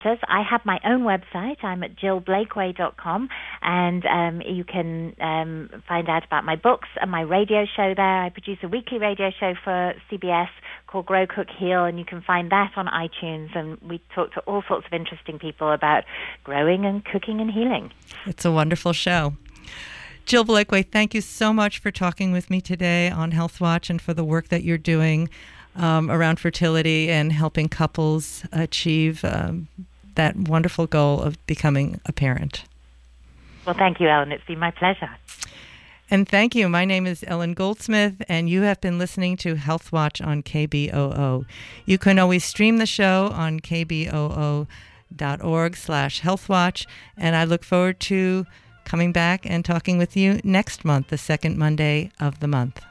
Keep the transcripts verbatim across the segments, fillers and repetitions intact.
I have my own website. I'm at jill blakeway dot com, and um, you can um, find out about my books and my radio show there. I produce a weekly radio show for C B S called Grow, Cook, Heal, and you can find that on iTunes, and we talk to all sorts of interesting people about growing and cooking and healing. It's a wonderful show. Jill Blakeway, thank you so much for talking with me today on Health Watch and for the work that you're doing um, around fertility and helping couples achieve um, that wonderful goal of becoming a parent. Well, thank you, Ellen. It's been my pleasure. And thank you. My name is Ellen Goldsmith, and you have been listening to Health Watch on K B O O. You can always stream the show on k b o o dot org slash healthwatch, and I look forward to coming back and talking with you next month, the second Monday of the month.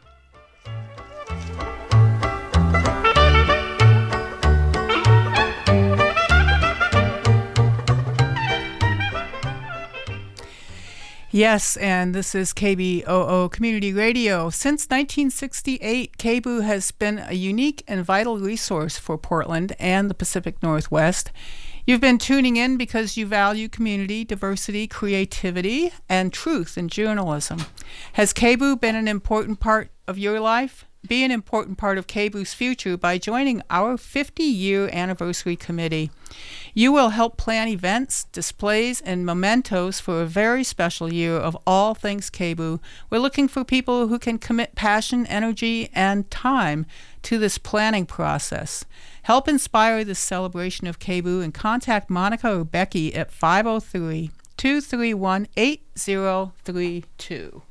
Yes, and this is K B O O Community Radio. Since nineteen sixty-eight, K B O O has been a unique and vital resource for Portland and the Pacific Northwest. You've been tuning in because you value community, diversity, creativity, and truth in journalism. Has K B O O been an important part of your life? Be an important part of K B O O's future by joining our fifty-year anniversary committee. You will help plan events, displays, and mementos for a very special year of all things K B O O. We're looking for people who can commit passion, energy, and time to this planning process. Help inspire this celebration of K B O O and contact Monica or Becky at five oh three, two three one, eight oh three two.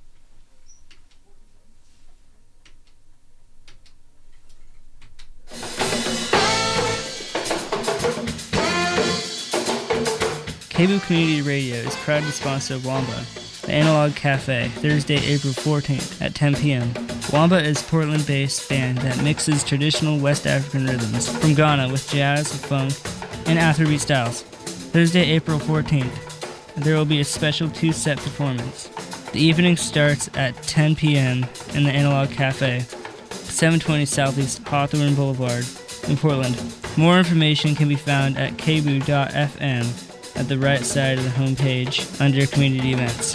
K B O O Community Radio is proud to sponsor Wamba, the Analog Cafe, Thursday, April fourteenth at ten p.m. Wamba is a Portland-based band that mixes traditional West African rhythms from Ghana with jazz, funk, and Afrobeat styles. Thursday, April fourteenth, there will be a special two-set performance. The evening starts at ten p.m. in the Analog Cafe, seven twenty Southeast Hawthorne Boulevard in Portland. More information can be found at k b o o dot f m at the right side of the homepage under Community Events.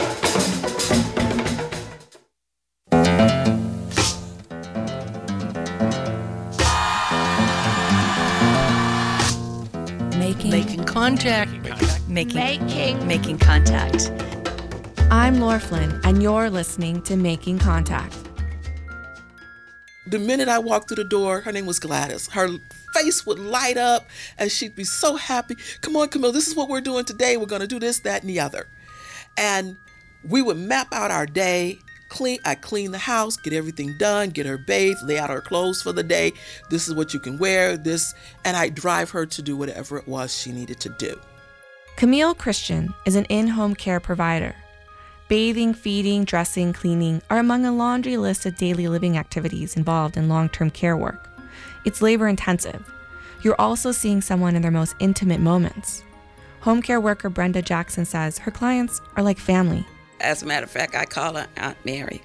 Making, making contact. Making, making, making contact. I'm Laura Flynn, and you're listening to Making Contact. The minute I walked through the door, her name was Gladys. Her face would light up and she'd be so happy. Come on, Camille, this is what we're doing today. We're going to do this, that, and the other. And we would map out our day. Clean. I clean the house, get everything done, get her bathed, lay out her clothes for the day. This is what you can wear, this. And I drive her to do whatever it was she needed to do. Camille Christian is an in-home care provider. Bathing, feeding, dressing, cleaning are among a laundry list of daily living activities involved in long-term care work. It's labor-intensive. You're also seeing someone in their most intimate moments. Home care worker Brenda Jackson says her clients are like family. As a matter of fact, I call her Aunt Mary.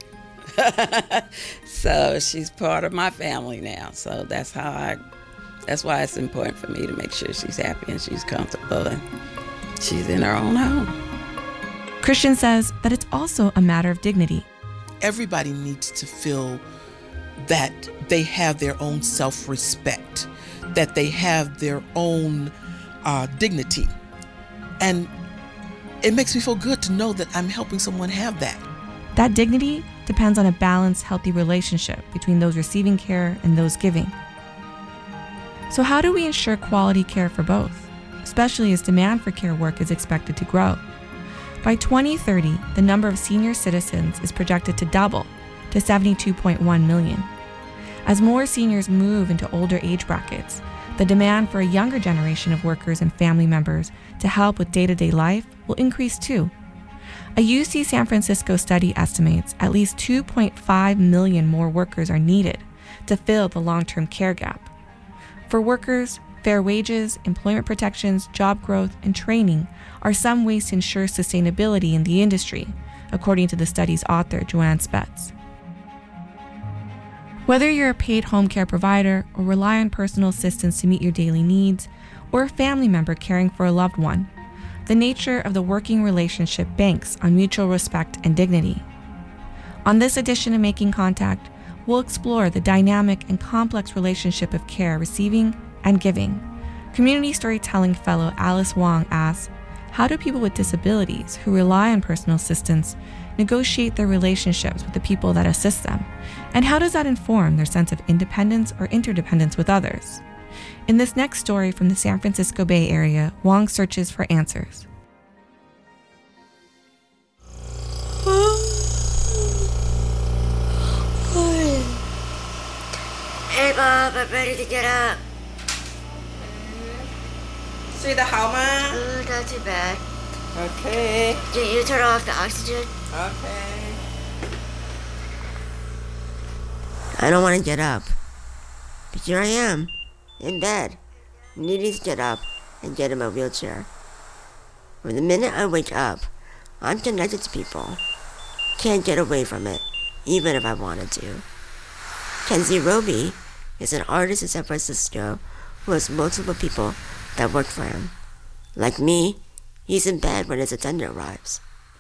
So she's part of my family now. So that's how I, that's why it's important for me to make sure she's happy and she's comfortable and she's in her own home. Christian says that it's also a matter of dignity. Everybody needs to feel that they have their own self-respect, that they have their own uh, dignity. And it makes me feel good to know that I'm helping someone have that. That dignity depends on a balanced, healthy relationship between those receiving care and those giving. So how do we ensure quality care for both, especially as demand for care work is expected to grow? By twenty thirty, the number of senior citizens is projected to double to seventy-two point one million. As more seniors move into older age brackets, the demand for a younger generation of workers and family members to help with day-to-day life will increase too. A U C San Francisco study estimates at least two point five million more workers are needed to fill the long-term care gap. For workers, fair wages, employment protections, job growth, and training are some ways to ensure sustainability in the industry, according to the study's author, Joanne Spetz. Whether you're a paid home care provider or rely on personal assistance to meet your daily needs, or a family member caring for a loved one. The nature of the working relationship banks on mutual respect and dignity. On this edition of Making Contact, we'll explore the dynamic and complex relationship of care receiving and giving. Community storytelling fellow Alice Wong asks, how do people with disabilities who rely on personal assistance negotiate their relationships with the people that assist them? And how does that inform their sense of independence or interdependence with others? In this next story from the San Francisco Bay Area, Wong searches for answers. Hey Bob, I'm ready to get up. 睡得好吗? Oh, not too bad. Okay. Did you turn off the oxygen? Okay. I don't want to get up. But here I am, in bed, needing to get up and get in my wheelchair. From the minute I wake up, I'm connected to people. Can't get away from it, even if I wanted to. Kenzie Roby is an artist in San Francisco who has multiple people that work for him. Like me, he's in bed when his attendant arrives.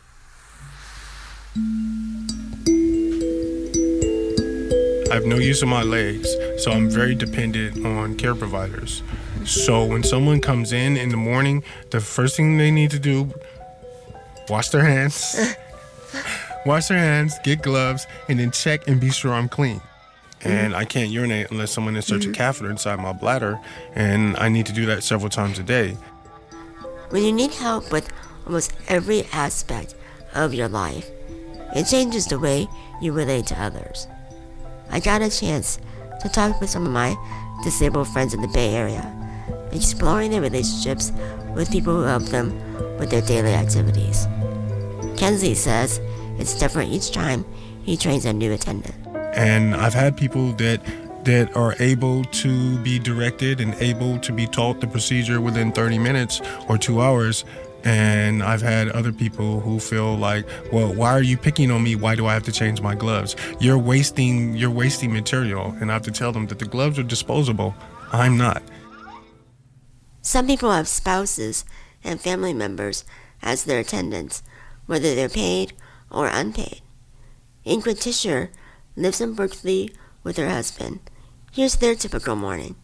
I have no use of my legs, so I'm very dependent on care providers. So when someone comes in in the morning, the first thing they need to do, wash their hands, wash their hands, get gloves, and then check and be sure I'm clean. And I can't urinate unless someone inserts mm-hmm. a catheter inside my bladder, and I need to do that several times a day. When you need help with almost every aspect of your life, it changes the way you relate to others. I got a chance to talk with some of my disabled friends in the Bay Area, exploring their relationships with people who help them with their daily activities. Kenzie says it's different each time he trains a new attendant. And I've had people that that are able to be directed and able to be taught the procedure within thirty minutes or two hours. And I've had other people who feel like, well, why are you picking on me? Why do I have to change my gloves? You're wasting, you're wasting material. And I have to tell them that the gloves are disposable. I'm not. Some people have spouses and family members as their attendants, whether they're paid or unpaid. Ingrid Tischer lives in Berkeley with her husband. Here's their typical morning.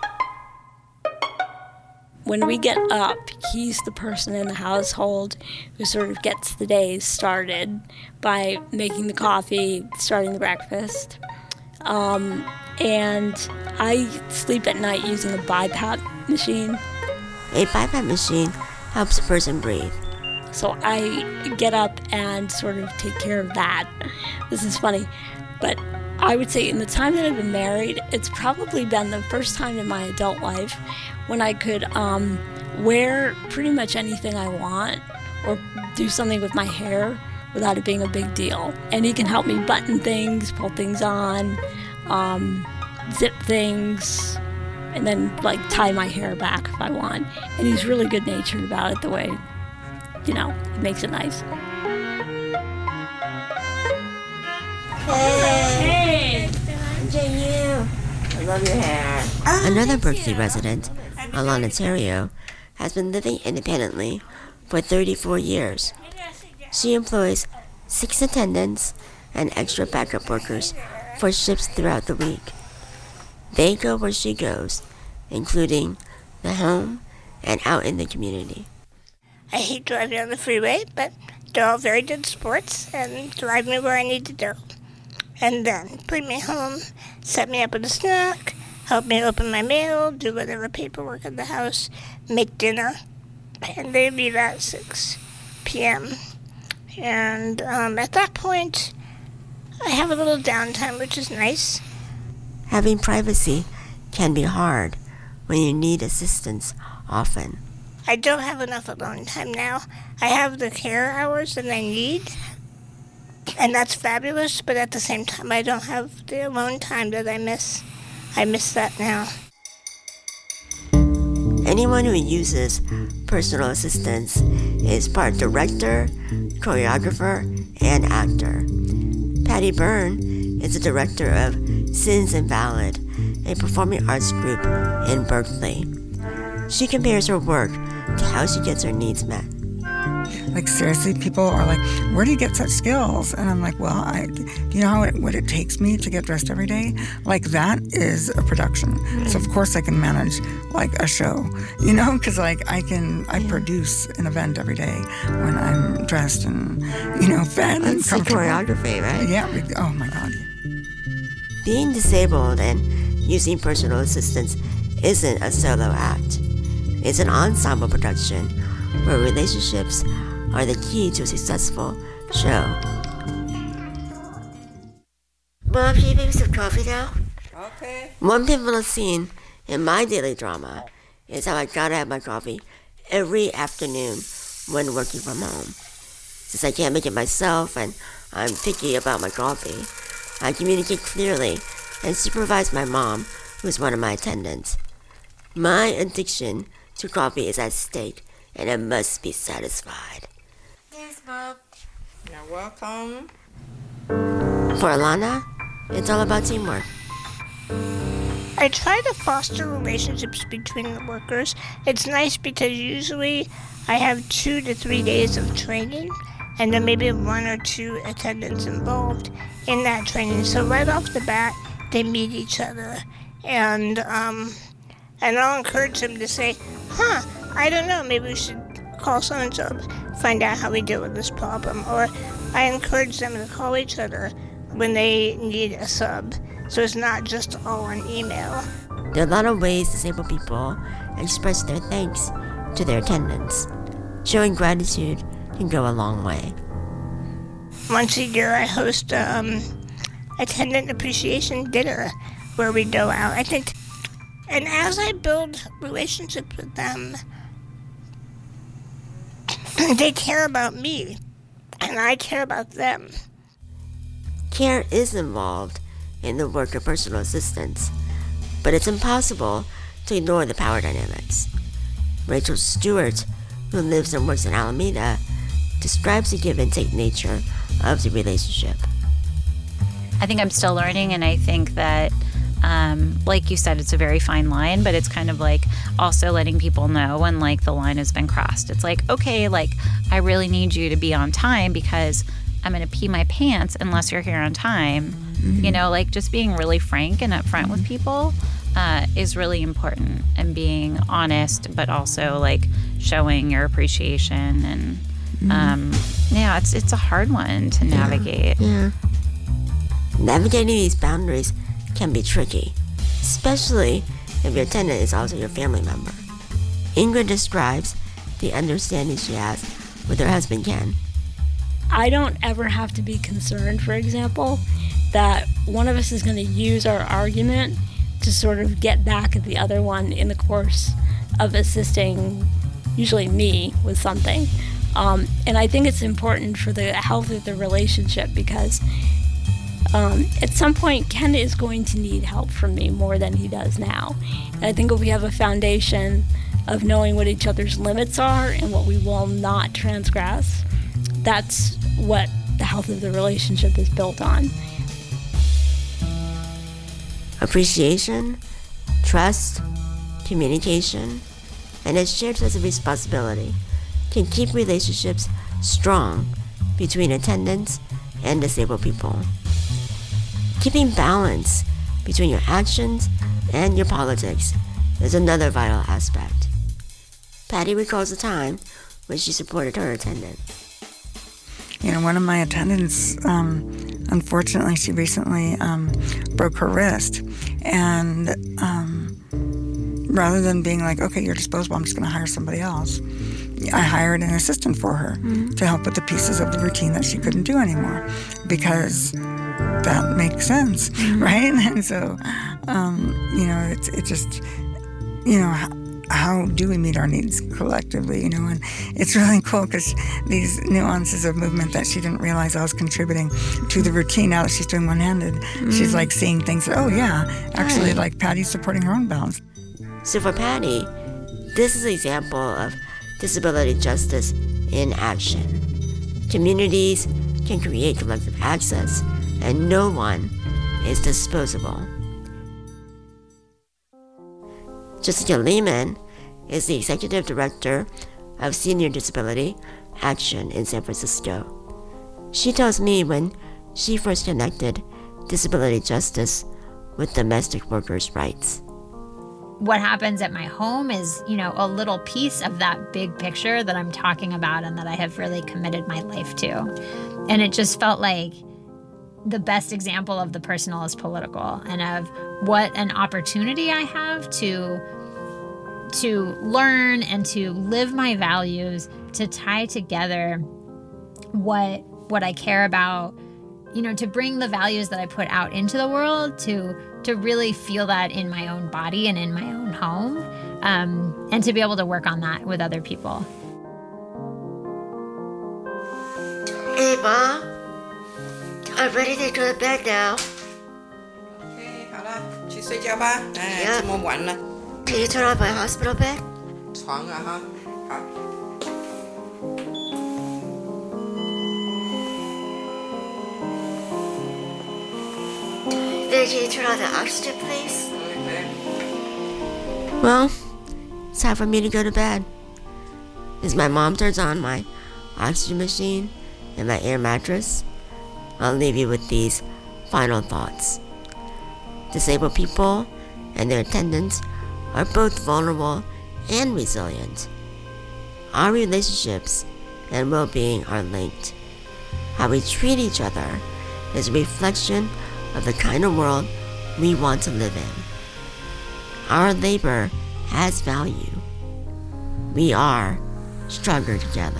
When we get up, he's the person in the household who sort of gets the day started by making the coffee, starting the breakfast. Um, and I sleep at night using a BiPAP machine. A BiPAP machine helps a person breathe. So I get up and sort of take care of that. This is funny, but I would say in the time that I've been married, it's probably been the first time in my adult life when I could um, wear pretty much anything I want or do something with my hair without it being a big deal. And he can help me button things, pull things on, um, zip things, and then like tie my hair back if I want. And he's really good-natured about it the way, you know, it makes it nice. Hey! Hey! You. I love your hair. Another Berkeley resident, Alana Ontario, has been living independently for thirty-four years. She employs six attendants and extra backup workers for shifts throughout the week. They go where she goes, including the home and out in the community. I hate driving on the freeway, but they're all very good sports and drive me where I need to go. And then bring me home, set me up with a snack, help me open my mail, do whatever paperwork in the house, make dinner, and they leave at six p.m. And um, at that point, I have a little downtime, which is nice. Having privacy can be hard when you need assistance often. I don't have enough alone time now. I have the care hours that I need, and that's fabulous, but at the same time, I don't have the alone time that I miss. I miss that now. Anyone who uses personal assistance is part director, choreographer, and actor. Patty Byrne is the director of Sins Invalid, a performing arts group in Berkeley. She compares her work to how she gets her needs met. Like, seriously, people are like, where do you get such skills? And I'm like, well, I, do you know how it, what it takes me to get dressed every day? Like, that is a production. Mm-hmm. So, of course, I can manage, like, a show, you know? Because, like, I can, I produce an event every day when I'm dressed and, you know, fed and That's comfortable. choreography, right? Yeah. Oh, my God. Being disabled and using personal assistance isn't a solo act. It's an ensemble production where relationships are the key to a successful show. Mom, can you make me some coffee now? Okay. One pivotal scene in my daily drama is how I gotta have my coffee every afternoon when working from home. Since I can't make it myself and I'm picky about my coffee, I communicate clearly and supervise my mom, who is one of my attendants. My addiction to coffee is at stake, and it must be satisfied. Yes, Mom. You're welcome. For Alana, it's all about teamwork. I try to foster relationships between the workers. It's nice because usually I have two to three days of training, and then maybe one or two attendants involved in that training. So right off the bat, they meet each other, and um, and I'll encourage them to say, huh, I don't know, maybe we should call so-and-so, find out how we deal with this problem. Or I encourage them to call each other when they need a sub, so it's not just all on email. There are a lot of ways disabled people express their thanks to their attendants. Showing gratitude can go a long way. Once a year, I host a um, attendant appreciation dinner where we go out. I think, and as I build relationships with them, they care about me, and I care about them. Care is involved in the work of personal assistance, but it's impossible to ignore the power dynamics. Rachel Stewart, who lives and works in Alameda, describes the give and take nature of the relationship. I think I'm still learning, and I think that, um, like you said, it's a very fine line, but it's kind of like also letting people know when, like, the line has been crossed. It's like, okay, like, I really need you to be on time because I'm going to pee my pants unless you're here on time. Mm-hmm. You know, like, just being really frank and upfront with people uh, is really important, and being honest, but also, like, showing your appreciation. And mm-hmm. um, yeah, it's it's a hard one to navigate. Yeah. yeah. Navigating these boundaries can be tricky, especially if your attendant is also your family member. Ingrid describes the understanding she has with her husband, Ken. I don't ever have to be concerned, for example, that one of us is going to use our argument to sort of get back at the other one in the course of assisting, usually me, with something. Um, and I think it's important for the health of the relationship because um, at some point, Ken is going to need help from me more than he does now. And I think if we have a foundation of knowing what each other's limits are and what we will not transgress, that's what the health of the relationship is built on. Appreciation, trust, communication, and a shared sense of responsibility can keep relationships strong between attendants and disabled people. Keeping balance between your actions and your politics is another vital aspect. Patty recalls a time when she supported her attendant. You know, one of my attendants, um, unfortunately, she recently um, broke her wrist. And um, rather than being like, okay, you're disposable, I'm just going to hire somebody else, I hired an assistant for her mm-hmm. to help with the pieces of the routine that she couldn't do anymore, because that makes sense, mm-hmm. right? And so, um, you know, it's it just, you know, how, how do we meet our needs collectively, you know? And it's really cool because these nuances of movement that she didn't realize I was contributing to the routine, now that she's doing one-handed, mm-hmm. she's like seeing things that, oh yeah, actually right. like Patty's supporting her own balance. So for Patty, this is an example of disability justice in action. Communities can create collective access, and no one is disposable. Jessica Lehman is the Executive Director of Senior Disability Action in San Francisco. She tells me when she first connected disability justice with domestic workers' rights. What happens at my home is, you know, a little piece of that big picture that I'm talking about and that I have really committed my life to. And it just felt like the best example of the personal is political, and of what an opportunity I have to to learn and to live my values, to tie together what what I care about, you know, to bring the values that I put out into the world, to to really feel that in my own body and in my own home, um, and to be able to work on that with other people. Hey, Mom. I'm ready to go to bed now. OK， 好了，去睡觉吧。哎，这么晚了。 Can you turn on my hospital bed? 床啊哈，好。 Then can you turn on the oxygen, please? Well, it's time for me to go to bed. As my mom turns on my oxygen machine and my air mattress, I'll leave you with these final thoughts. Disabled people and their attendants are both vulnerable and resilient. Our relationships and well-being are linked. How we treat each other is a reflection of the kind of world we want to live in. Our labor has value. We are stronger together.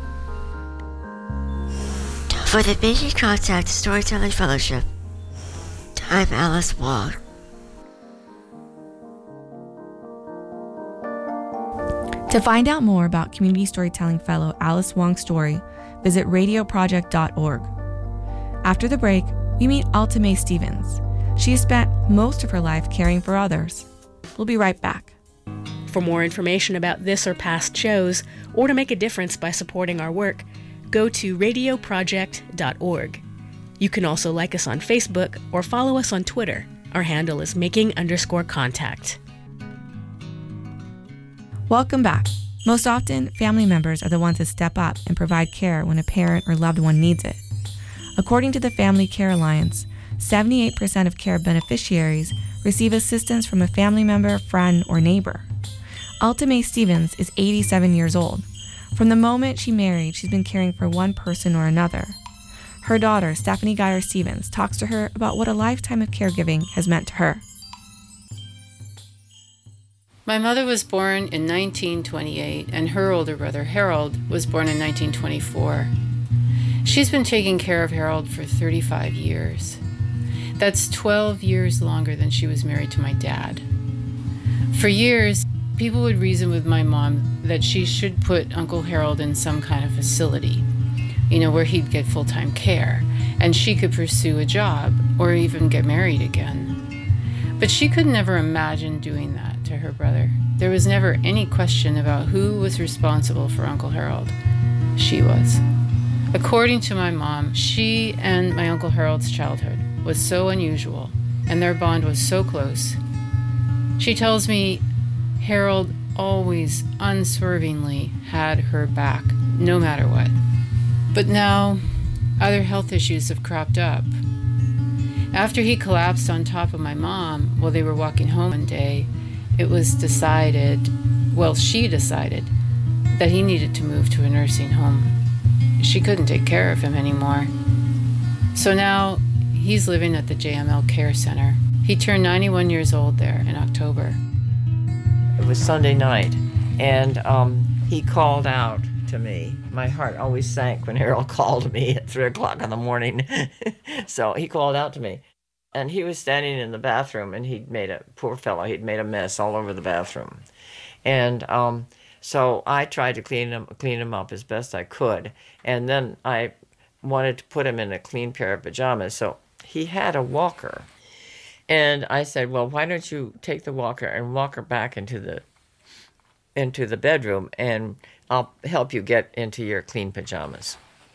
For the Making Contact Storytelling Fellowship, I'm Alice Wong. To find out more about Community Storytelling Fellow Alice Wong's story, visit radio project dot org. After the break, we meet Alta Mae Stevens. She has spent most of her life caring for others. We'll be right back. For more information about this or past shows, or to make a difference by supporting our work, go to radio project dot org. You can also like us on Facebook or follow us on Twitter. Our handle is making underscore contact. Welcome back. Most often, family members are the ones that step up and provide care when a parent or loved one needs it. According to the Family Care Alliance, seventy-eight percent of care beneficiaries receive assistance from a family member, friend, or neighbor. Alta Mae Stevens is eighty-seven years old. From the moment she married, she's been caring for one person or another. Her daughter, Stephanie Geyer Stevens, talks to her about what a lifetime of caregiving has meant to her. My mother was born in nineteen twenty-eight, and her older brother, Harold, was born in nineteen twenty-four. She's been taking care of Harold for thirty-five years. That's twelve years longer than she was married to my dad. For years, people would reason with my mom that she should put Uncle Harold in some kind of facility, you know, where he'd get full-time care, and she could pursue a job or even get married again. But she could never imagine doing that to her brother. There was never any question about who was responsible for Uncle Harold. She was. According to my mom, she and my Uncle Harold's childhood was so unusual, and their bond was so close. She tells me Harold always unswervingly had her back, no matter what. But now, other health issues have cropped up. After he collapsed on top of my mom while they were walking home one day, it was decided, well, she decided, that he needed to move to a nursing home. She couldn't take care of him anymore. So now he's living at the J M L Care Center. He turned ninety-one years old there in October. It was Sunday night, and um, he called out to me. My heart always sank when Harold called me at three o'clock in the morning. So he called out to me, and he was standing in the bathroom, and he'd made a, poor fellow, he'd made a mess all over the bathroom. And um, so I tried to clean him, clean him up as best I could, and then I wanted to put him in a clean pair of pajamas. So he had a walker, and I said, well, why don't you take the walker and walk her back into the into the bedroom, and I'll help you get into your clean pajamas.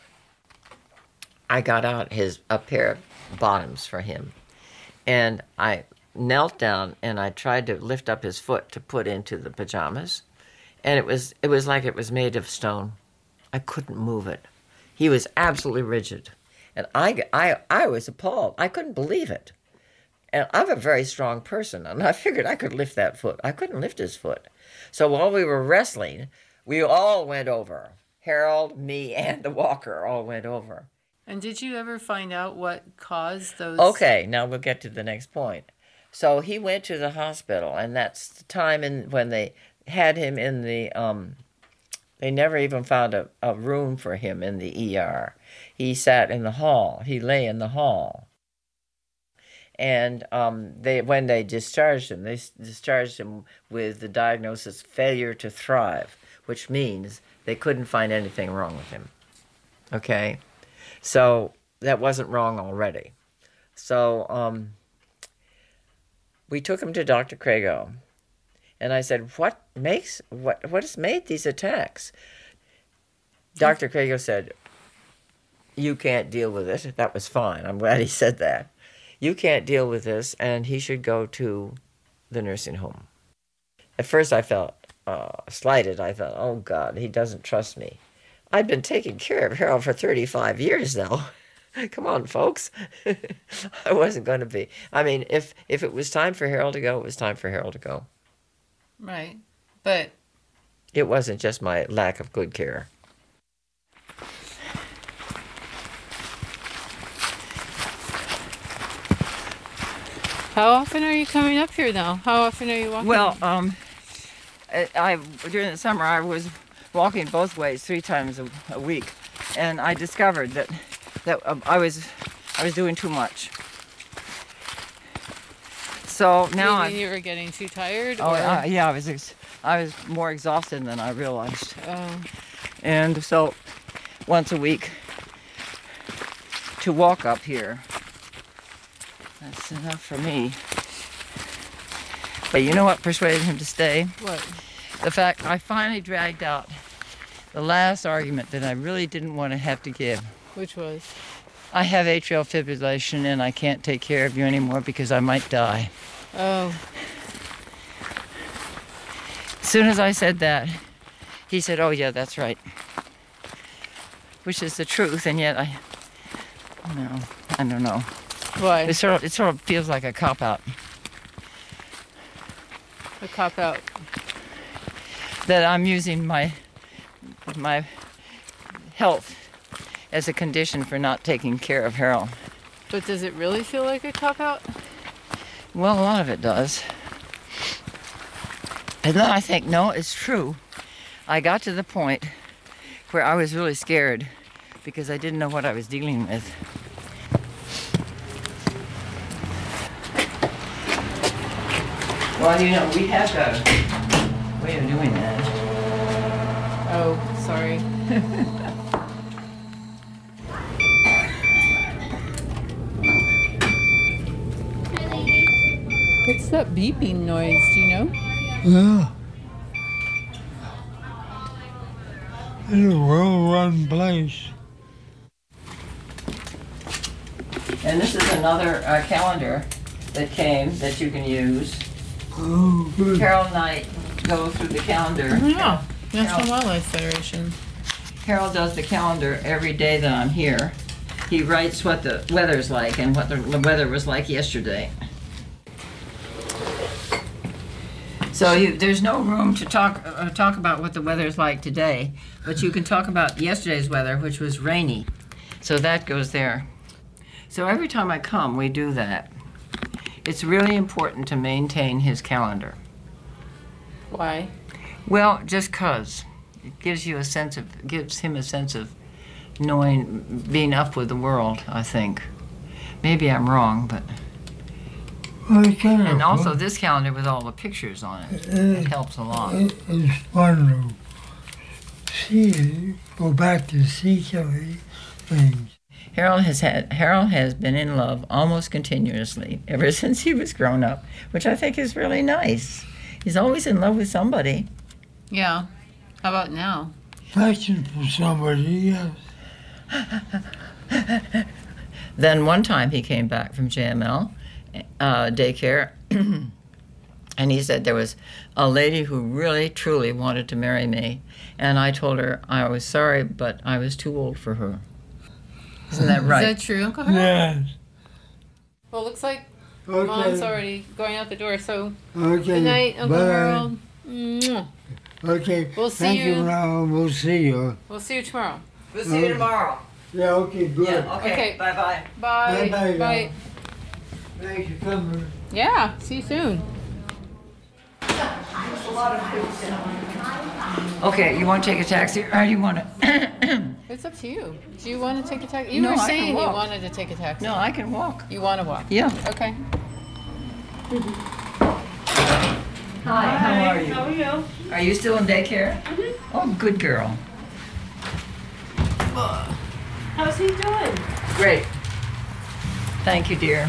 I got out his a pair of bottoms for him, and I knelt down and I tried to lift up his foot to put into the pajamas, and it was it was like it was made of stone. I couldn't move it. He was absolutely rigid, and I, I, I was appalled. I couldn't believe it. And I'm a very strong person, and I figured I could lift that foot. I couldn't lift his foot. So while we were wrestling, we all went over. Harold, me, and the walker all went over. And did you ever find out what caused those? Okay, now we'll get to the next point. So he went to the hospital, and that's the time in when they had him in the, um, they never even found a, a room for him in the E R. He sat in the hall. He lay in the hall. And um, they when they discharged him, they discharged him with the diagnosis failure to thrive, which means they couldn't find anything wrong with him. Okay? So that wasn't wrong already. So um, we took him to Doctor Crago. And I said, what makes, what, what has made these attacks? Doctor Crago said, you can't deal with it. That was fine. I'm glad he said that. You can't deal with this, and he should go to the nursing home. At first I felt uh, slighted. I thought, oh, God, he doesn't trust me. I'd been taking care of Harold for thirty-five years now. Come on, folks. I wasn't going to be. I mean, if, if it was time for Harold to go, it was time for Harold to go. Right. But it wasn't just my lack of good care. how often are you coming up here now? How often are you walking? Well, um, I, I during the summer I was walking both ways three times a, a week, and I discovered that that um, I was I was doing too much. So now I. You were getting too tired. Oh or? uh, yeah, I was ex- I was more exhausted than I realized. Oh. And so, once a week to walk up here. That's enough for me. But you know what persuaded him to stay? What? The fact I finally dragged out the last argument that I really didn't want to have to give. Which was? I have atrial fibrillation and I can't take care of you anymore because I might die. Oh. As soon as I said that, he said, oh yeah, that's right. Which is the truth, and yet I, no, I don't know. Why? It sort of, it sort of feels like a cop-out. A cop-out? That I'm using my, my health as a condition for not taking care of Harold. But does it really feel like a cop-out? Well, a lot of it does. And then I think, no, it's true. I got to the point where I was really scared because I didn't know what I was dealing with. Well, you know, we have got a way of doing that. Oh, sorry. What's that beeping noise? Do you know? Yeah. It's a well-run place. And this is another uh, calendar that came that you can use. Oh, good. Harold and I go through the calendar. Oh, yeah. National Harold, Wildlife Federation. Harold does the calendar every day that I'm here. He writes what the weather's like and what the weather was like yesterday. So you, there's no room to talk uh, talk about what the weather's like today, but you can talk about yesterday's weather, which was rainy. So that goes there. So every time I come, we do that. It's really important to maintain his calendar. Why? Well, just 'cause it gives you a sense of gives him a sense of knowing, being up with the world. I think. Maybe I'm wrong, but. And also this calendar with all the pictures on it. It helps a lot. It's fun to see, go back to see things. Harold has had Harold has been in love almost continuously ever since he was grown up, which I think is really nice. He's always in love with somebody. Yeah. How about now? Searching for somebody else. Then one time he came back from J M L uh, daycare, And he said there was a lady who really, truly wanted to marry me. And I told her I was sorry, but I was too old for her. Isn't that right? Is that true, Uncle Harold? Yes. Well, it looks like Okay. Mom's already going out the door, so Okay. good night, Uncle Bye. Harold. Mwah. Okay. We'll see Thank you. you. Now we'll see you. We'll see you tomorrow. We'll see you tomorrow. Yeah. Okay. Good. Yeah, okay. Okay. Bye-bye. Bye. Bye-bye, Bye. y'all. Thanks for coming. Yeah, see you soon. Okay, you want to take a taxi, or do you want to? It's up to you. Do you want to take a taxi? You No, were I can saying you walk. wanted to take a taxi. No, I can walk. You want to walk? Yeah. Okay. Hi, how are you? How are you? Are you still in daycare? Oh, good girl. How's he doing? Great. Thank you, dear.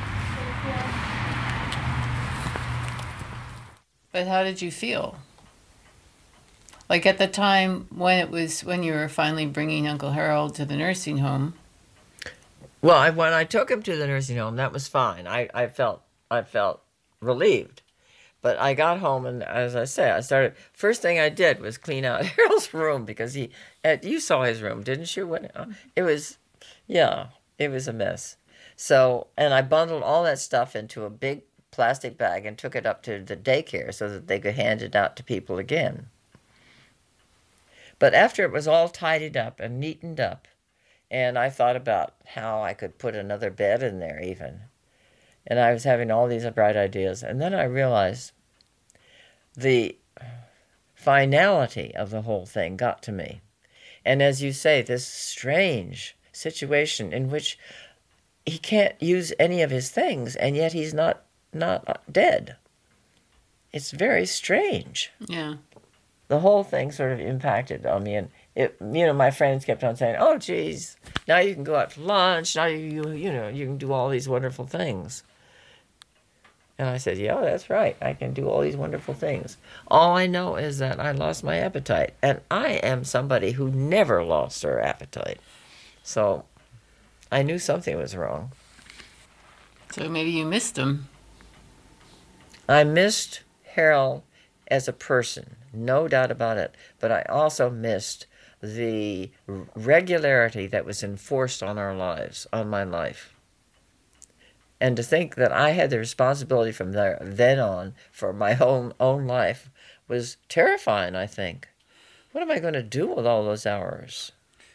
But how did you feel? Like at the time when it was when you were finally bringing Uncle Harold to the nursing home. Well, I, when I took him to the nursing home, that was fine. I, I felt I felt relieved. But I got home, and as I say, I started. First thing I did was clean out Harold's room because he. Uh, you saw his room, didn't you? When uh, it was, yeah, it was a mess. So, and I bundled all that stuff into a big plastic bag and took it up to the daycare so that they could hand it out to people again. But after it was all tidied up and neatened up, and I thought about how I could put another bed in there even. And I was having all these bright ideas. And then I realized the finality of the whole thing got to me. And as you say, this strange situation in which he can't use any of his things, and yet he's not, not dead. It's very strange. Yeah. The whole thing sort of impacted on me, and it, you know, my friends kept on saying, "Oh, geez, now you can go out to lunch. Now you, you, you know, you can do all these wonderful things." And I said, "Yeah, that's right. I can do all these wonderful things. All I know is that I lost my appetite, and I am somebody who never lost her appetite. So I knew something was wrong." So maybe you missed him. I missed Harold as a person, no doubt about it, but I also missed the regularity that was enforced on our lives, on my life. And to think that I had the responsibility from there, then on for my own, own life was terrifying, I think. What am I going to do with all those hours?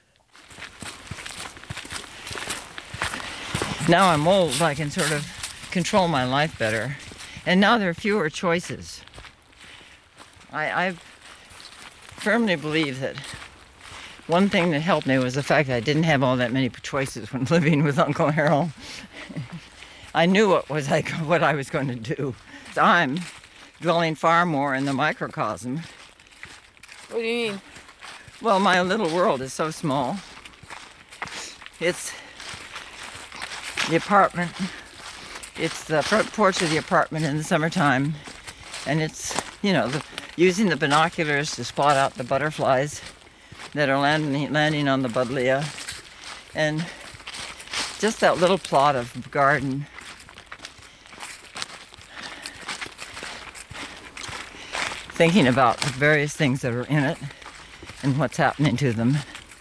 Now I'm old, I can sort of control my life better. And now there are fewer choices. I, I firmly believe that one thing that helped me was the fact that I didn't have all that many choices when living with Uncle Harold. I knew what was like what I was going to do. I'm dwelling far more in the microcosm. What do you mean? Well, my little world is so small. It's the apartment. It's the front porch of the apartment in the summertime. And it's, you know, the, using the binoculars to spot out the butterflies that are landing, landing on the buddleia. And just that little plot of garden. Thinking about the various things that are in it and what's happening to them.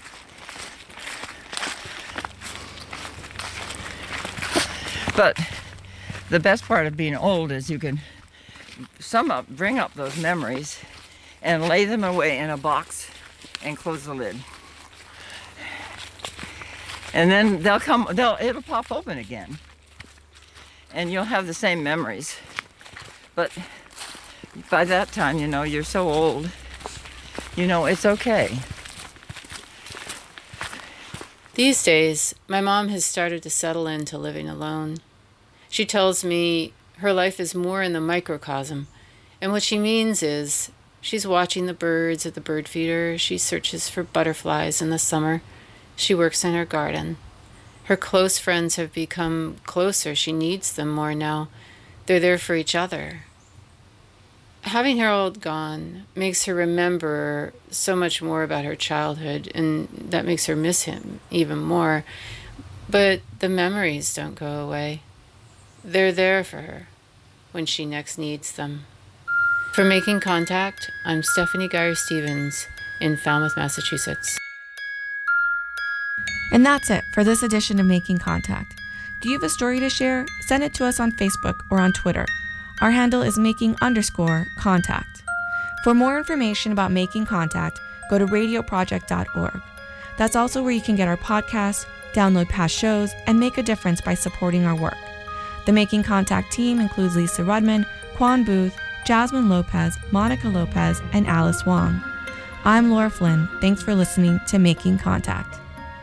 But the best part of being old is you can sum up, bring up those memories and lay them away in a box and close the lid. And then they'll come, they'll, it'll pop open again. And you'll have the same memories. But by that time, you know, you're so old, you know, it's okay. These days, my mom has started to settle into living alone. She tells me her life is more in the microcosm, and what she means is she's watching the birds at the bird feeder, she searches for butterflies in the summer, she works in her garden. Her close friends have become closer, she needs them more now. They're there for each other. Having Harold gone makes her remember so much more about her childhood, and that makes her miss him even more. But the memories don't go away. They're there for her when she next needs them. For Making Contact, I'm Stephanie Geyer-Stevens in Falmouth, Massachusetts. And that's it for this edition of Making Contact. Do you have a story to share? Send it to us on Facebook or on Twitter. Our handle is making underscore contact. For more information about Making Contact, go to radio project dot org. That's also where you can get our podcast, download past shows, and make a difference by supporting our work. The Making Contact team includes Lisa Rudman, Quan Booth, Jasmine Lopez, Monica Lopez, and Alice Wong. I'm Laura Flynn. Thanks for listening to Making Contact.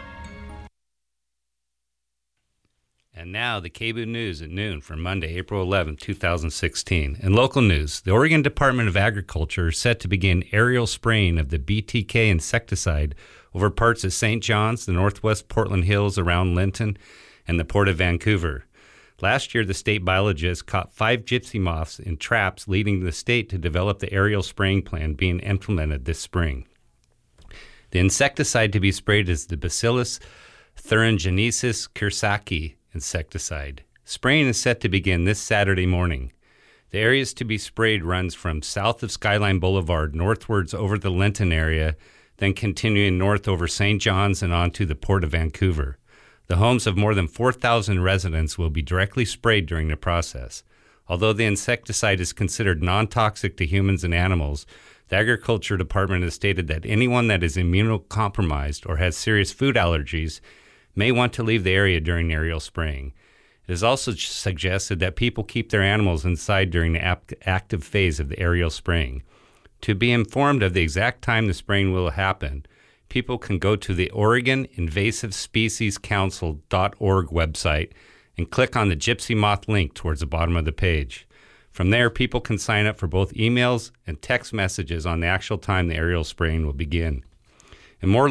And now the K B O O News at noon for Monday, April eleventh, twenty sixteen. In local news, the Oregon Department of Agriculture is set to begin aerial spraying of the B T K insecticide over parts of Saint John's, the northwest Portland Hills around Linton, and the Port of Vancouver. Last year, the state biologists caught five gypsy moths in traps, leading the state to develop the aerial spraying plan being implemented this spring. The insecticide to be sprayed is the Bacillus thuringiensis kearsarge insecticide. Spraying is set to begin this Saturday morning. The areas to be sprayed runs from south of Skyline Boulevard northwards over the Linton area, then continuing north over Saint John's and on to the Port of Vancouver. The homes of more than four thousand residents will be directly sprayed during the process. Although the insecticide is considered non-toxic to humans and animals, the Agriculture Department has stated that anyone that is immunocompromised or has serious food allergies may want to leave the area during aerial spraying. It is also suggested that people keep their animals inside during the ap- active phase of the aerial spraying. To be informed of the exact time the spraying will happen, people can go to the Oregon Invasive Species Council dot org website and click on the Gypsy Moth link towards the bottom of the page. From there, people can sign up for both emails and text messages on the actual time the aerial spraying will begin. In more